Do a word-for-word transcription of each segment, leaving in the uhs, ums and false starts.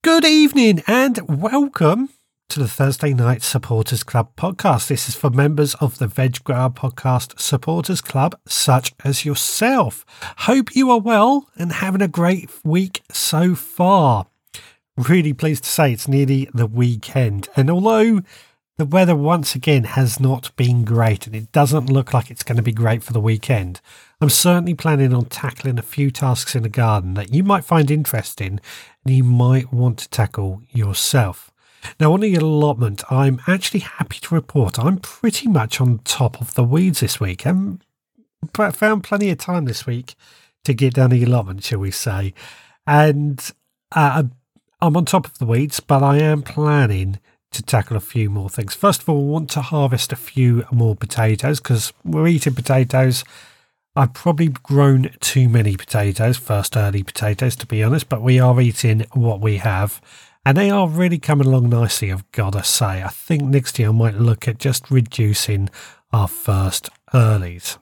Good evening and welcome to the Thursday Night Supporters Club podcast. This is for members of the Veg Grower Podcast Supporters Club, such as yourself. Hope you are well and having a great week so far. Really pleased to say it's nearly the weekend, and although the weather once again has not been great and it doesn't look like it's going to be great for the weekend, I'm certainly planning on tackling a few tasks in the garden that you might find interesting and you might want to tackle yourself. Now, on the allotment, I'm actually happy to report I'm pretty much on top of the weeds this week, and found plenty of time this week to get down the allotment, shall we say. And uh, I'm on top of the weeds, but I am planning to tackle a few more things. First of all, I want to harvest a few more potatoes because we're eating potatoes. I've probably grown too many potatoes, first early potatoes, to be honest, but we are eating what we have, and they are really coming along nicely, I've got to say. I think next year I might look at just reducing our first earlies.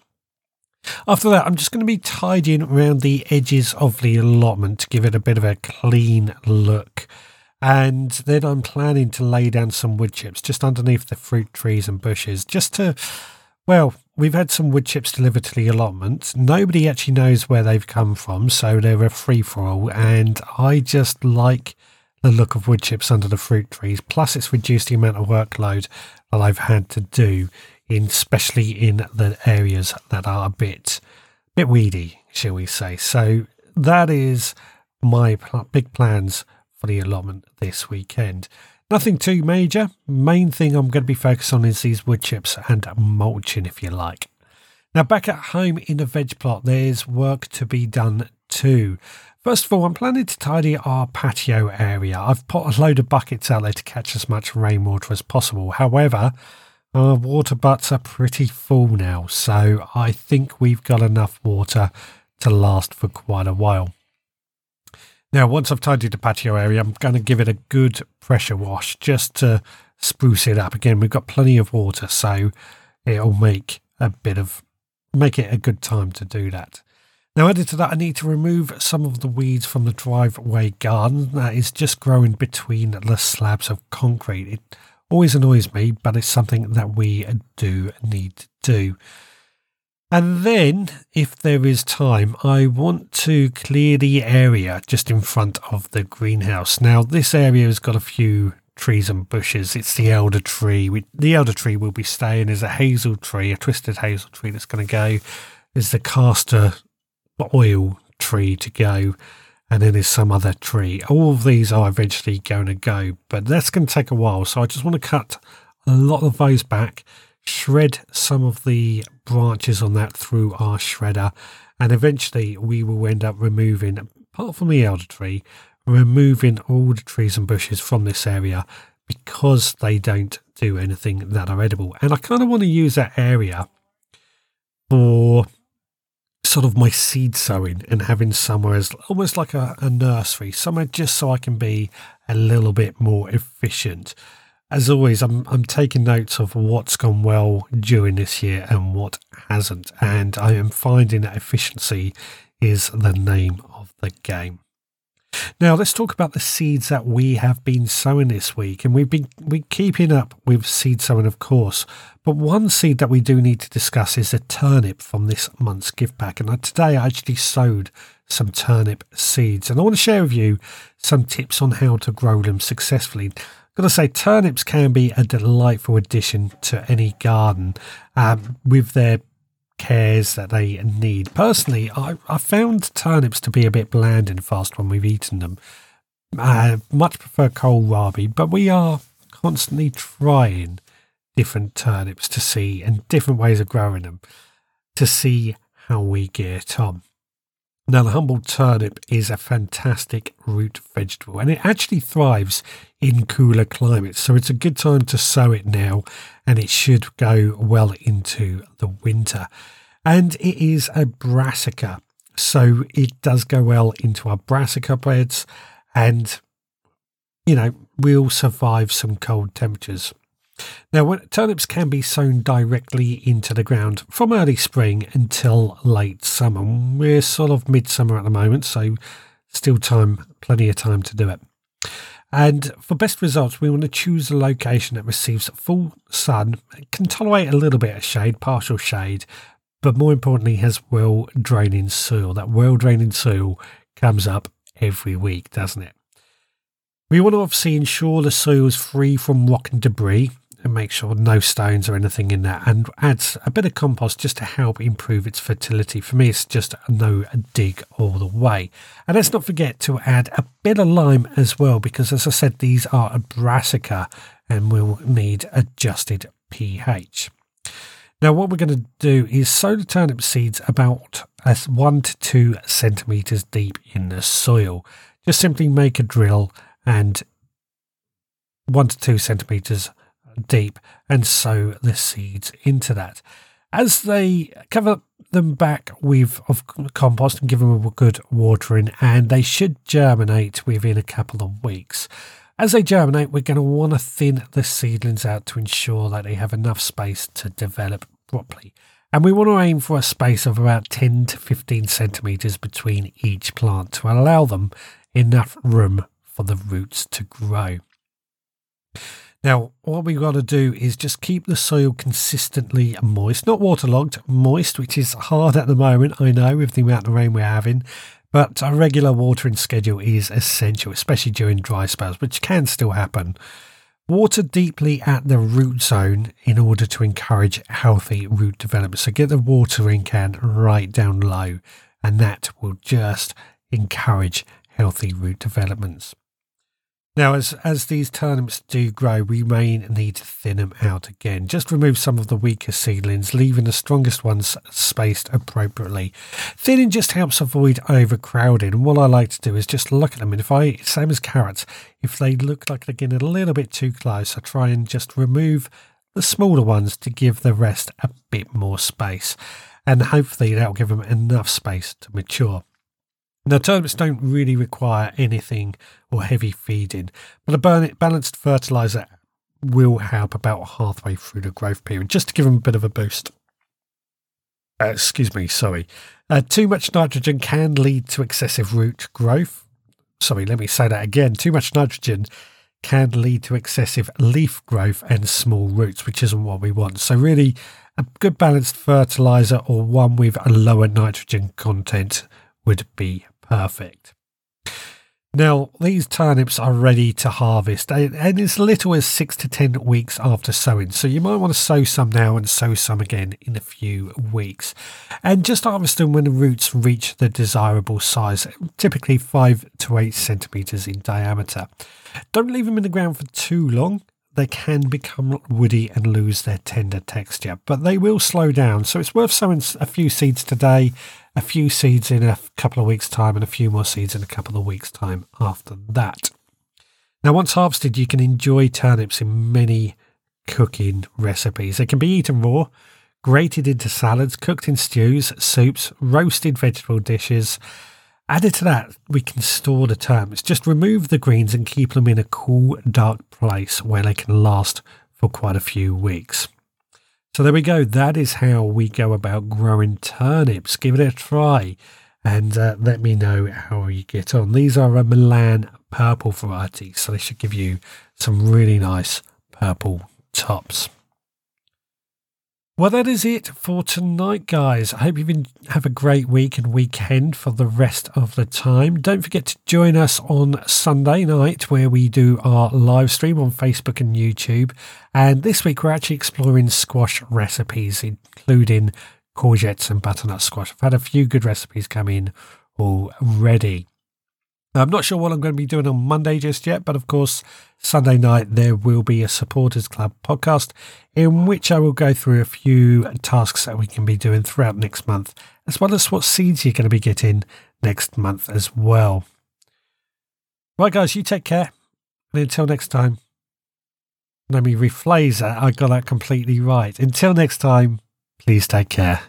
After that, I'm just going to be tidying around the edges of the allotment to give it a bit of a clean look. And then I'm planning to lay down some wood chips just underneath the fruit trees and bushes, just to, well, we've had some wood chips delivered to the allotment. Nobody actually knows where they've come from, so they're a free-for-all, and I just like the look of wood chips under the fruit trees. Plus, it's reduced the amount of workload that I've had to do, in, especially in the areas that are a bit, bit weedy, shall we say. So that is my pl- big plans for the allotment this weekend. Nothing too major. Main thing I'm going to be focused on is these wood chips and mulching, if you like. Now, back at home in the veg plot, there's work to be done too. First of all, I'm planning to tidy our patio area. I've put a load of buckets out there to catch as much rainwater as possible. However, our water butts are pretty full now, so I think we've got enough water to last for quite a while. Now, once I've tidied the patio area, I'm going to give it a good pressure wash just to spruce it up. Again, we've got plenty of water, so it'll make a bit of, make it a good time to do that. Now, added to that, I need to remove some of the weeds from the driveway garden that is just growing between the slabs of concrete. It always annoys me, but it's something that we do need to do. And then, if there is time, I want to clear the area just in front of the greenhouse. Now, this area has got a few trees and bushes. It's the elder tree. We, the elder tree will be staying. There's a hazel tree, a twisted hazel tree that's going to go. There's the castor oil tree to go. And then there's some other tree. All of these are eventually going to go, but that's going to take a while. So I just want to cut a lot of those back, shred some of the branches on that through our shredder, and eventually we will end up removing, apart from the elder tree, removing all the trees and bushes from this area because they don't do anything that are edible. And I kind of want to use that area for sort of my seed sowing and having somewhere as almost like a, a nursery, somewhere just so I can be a little bit more efficient. As always, I'm I'm taking notes of what's gone well during this year and what hasn't, and I am finding that efficiency is the name of the game. Now, let's talk about the seeds that we have been sowing this week, and we've been we keeping up with seed sowing, of course, but one seed that we do need to discuss is a turnip from this month's gift pack, and today I actually sowed some turnip seeds, and I want to share with you some tips on how to grow them successfully. Got to say, turnips can be a delightful addition to any garden um, with their cares that they need. Personally, I, I found turnips to be a bit bland and fast when we've eaten them. I much prefer kohlrabi, but we are constantly trying different turnips to see and different ways of growing them to see how we get on. Now, the humble turnip is a fantastic root vegetable, and it actually thrives in cooler climates, so it's a good time to sow it now, and it should go well into the winter. And it is a brassica, so it does go well into our brassica beds, and, you know, we'll survive some cold temperatures. Now, when, turnips can be sown directly into the ground from early spring until late summer. We're sort of midsummer at the moment, so still time, plenty of time to do it. And for best results, we want to choose a location that receives full sun, can tolerate a little bit of shade, partial shade, but more importantly has well draining soil. That well draining soil comes up every week, doesn't it? We want to obviously ensure the soil is free from rock and debris and make sure no stones or anything in there, and adds a bit of compost just to help improve its fertility. For me, it's just a no dig all the way. And let's not forget to add a bit of lime as well, because as I said, these are a brassica and will need adjusted pH. Now what we're going to do is sow the turnip seeds about as one to two centimetres deep in the soil. Just simply make a drill and one to two centimetres deep and sow the seeds into that. As they cover them back with of compost and give them a good watering, and they should germinate within a couple of weeks. As they germinate, we're going to want to thin the seedlings out to ensure that they have enough space to develop properly. And we want to aim for a space of about ten to fifteen centimetres between each plant to allow them enough room for the roots to grow. Now, what we've got to do is just keep the soil consistently moist, not waterlogged, moist, which is hard at the moment, I know, with the amount of rain we're having, but a regular watering schedule is essential, especially during dry spells, which can still happen. Water deeply at the root zone in order to encourage healthy root development. So get the watering can right down low, and that will just encourage healthy root developments. Now, as, as these turnips do grow, we may need to thin them out again. Just remove some of the weaker seedlings, leaving the strongest ones spaced appropriately. Thinning just helps avoid overcrowding. And what I like to do is just look at them. And if I, same as carrots, if they look like they're getting a little bit too close, I try and just remove the smaller ones to give the rest a bit more space. And hopefully that'll give them enough space to mature. Now, turnips don't really require anything or heavy feeding, but a balanced fertiliser will help about halfway through the growth period, just to give them a bit of a boost. Uh, excuse me, sorry. Uh, too much nitrogen can lead to excessive root growth. Sorry, let me say that again. Too much nitrogen can lead to excessive leaf growth and small roots, which isn't what we want. So really, a good balanced fertiliser or one with a lower nitrogen content would be perfect. Now, these turnips are ready to harvest, and as little as six to ten weeks after sowing. So you might want to sow some now and sow some again in a few weeks. And just harvest them when the roots reach the desirable size, typically five to eight centimetres in diameter. Don't leave them in the ground for too long. They can become woody and lose their tender texture, but they will slow down. So it's worth sowing a few seeds today, a few seeds in a couple of weeks' time, and a few more seeds in a couple of weeks' time after that. Now, once harvested, you can enjoy turnips in many cooking recipes. They can be eaten raw, grated into salads, cooked in stews, soups, roasted vegetable dishes. Added to that, we can store the turnips. Just remove the greens and keep them in a cool, dark place where they can last for quite a few weeks. So there we go. That is how we go about growing turnips. Give it a try and uh, let me know how you get on. These are a Milan purple variety, so they should give you some really nice purple tops. Well, that is it for tonight, guys. I hope you have a great week and weekend for the rest of the time. Don't forget to join us on Sunday night where we do our live stream on Facebook and YouTube. And this week we're actually exploring squash recipes, including courgettes and butternut squash. I've had a few good recipes come in already. I'm not sure what I'm going to be doing on Monday just yet, but of course, Sunday night there will be a Supporters Club podcast in which I will go through a few tasks that we can be doing throughout next month, as well as what seeds you're going to be getting next month as well. Right, guys, you take care. And until next time, let me rephrase that. I got that completely right. Until next time, please take care.